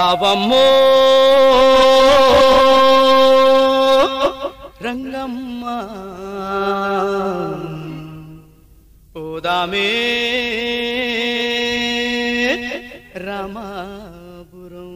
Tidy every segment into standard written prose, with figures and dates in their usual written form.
రావమ్మో రంగమ్మ పోదామే రామాపురం.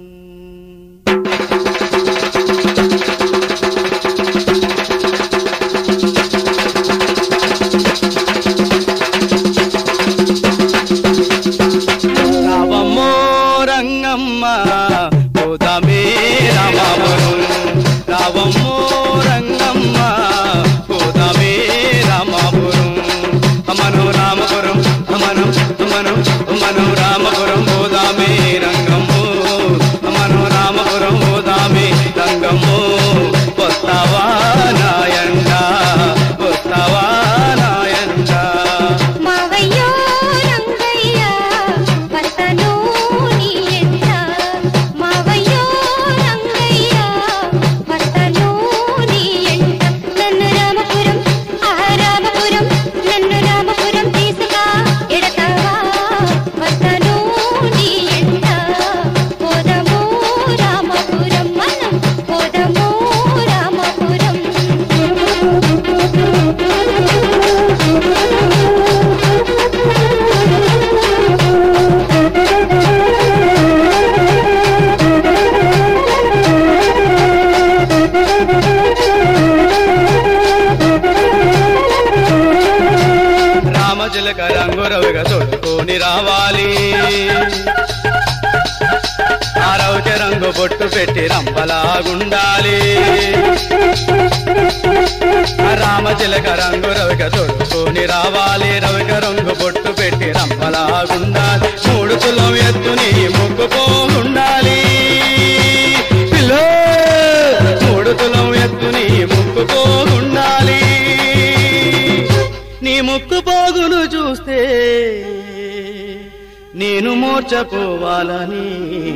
రావమ్మో రంగమ్మ పోదామే రామాపురం. రావమ్మో రంగమ్మ పోదామే రామాపురం. అమను రామపురం అమను అమను అమను రామపురం పోదామే రంగమ్మో. అమను రామపురం పోదామే రంగమ్మో. వస్తావా నాయంట వస్తావా నాయంట. మావయ్యో రంగయ్య వస్తను నీ ఎంట. మావయ్యో రంగయ్య వస్తను నీ ఎంట. నన్ను రామపురం రామపురం నన్ను రామపురం తీసుకా ఎడతావా. వస్తను నీ ఎంట పోదము రామపురం మనం పోదము రామపురం. రామచిలక రంగురవిగా తొడుకొని రావాలి. ఆరౌచ రంగు బొట్టు పెట్టి రంపలాగుండాలి. రామచిలక రంగు రవిక తొడుకొని రావాలి. రవిక రంగు బొట్టు పెట్టి రంపలాగుండాలి. 3 తులం ఎత్తుని ముక్కుపోగుండాలి. పిల్లో 3 తులం ఎత్తుని ముక్కుపోగుండాలి. నీ ముక్కు పోగును చూస్తే నేను మూర్చపోవాలని.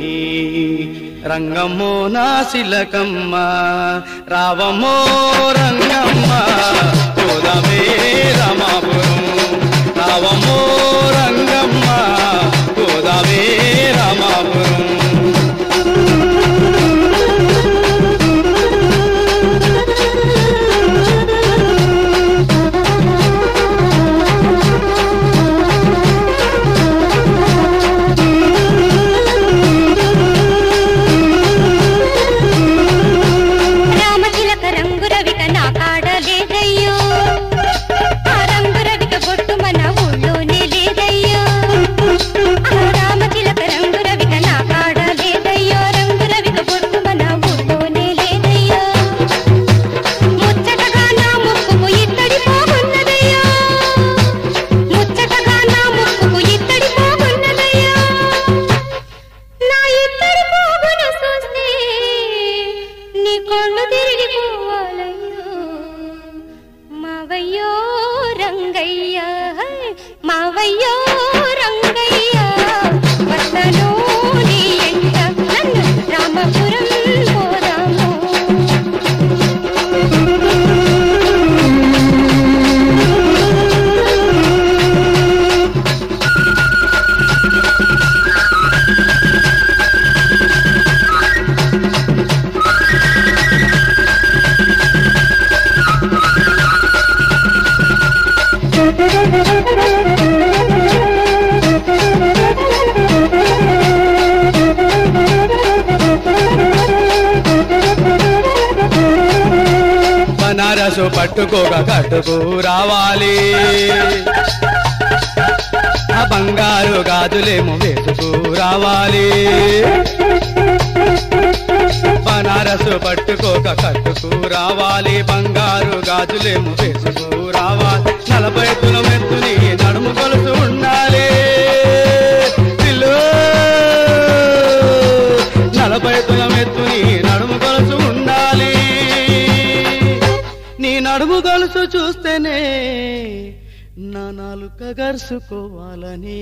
రంగమ్మో నా శిలకమ్మ రావమ్మో రంగమ్మ పోదామే రామాపురం. రావమ్మో రంగమ్మ పోదామే రామాపురం. రామచిలక రంగు రవిక నా కాడ లేదయ్యో. ఆ రంగు రవిక బొట్టు మన ఊళ్ళోనే లేదయ్యో. రామచిలక రంగు రవిక నా కాడ లేదయ్యో. రంగు రవిక బొట్టు మన ఊళ్ళోనే లేదయ్యో. ముచ్చటగా నా ముక్కుకు ఇత్తడి పోగున్నదయ్యో. ముచ్చటగా నా ముక్కుకు ఇత్తడి పోగున్నదయ్యో. నా ఇత్తడి పోగును చూస్తే నీ కళ్ళు తిరిగిపోవాలయ్యో. మావయ్యో రంగయ్య మావయ్యో రంగయ్య వస్తను నీ ఎంట. నన్ను రామపురం పోదాము. బనారసు పట్టుకోక కట్టుకు రావాలి. ఆ బంగారు గాజులేమో వేసుకు రావాలి. బనారసు పట్టుకోక కట్టుకు రావాలి. బంగారు గాజులేమో వేసుకు రావాలి. 40 తులం ఎత్తుని నడుము కొలుసు ఉండాలి. పిల్లు 40 తులం ఎత్తుని నడుము కొలుసు ఉండాలి. నీ నడుము గొలుసు చూస్తేనే నా నాలుక గరుసుకోవాలని.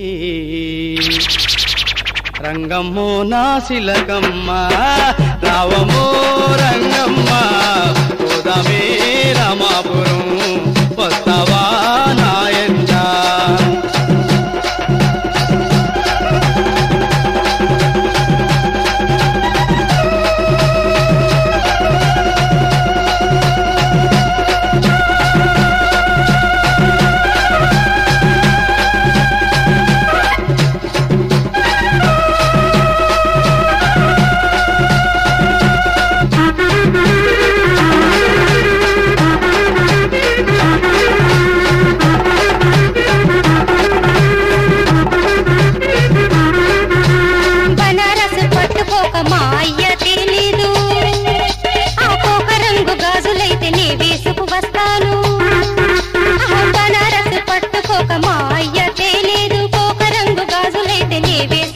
రంగమ్మో నా శిలకమ్మ రావమ్మో రంగమ్మ పోదామే రామాపురం. వస్తావా నాయంట. లేవే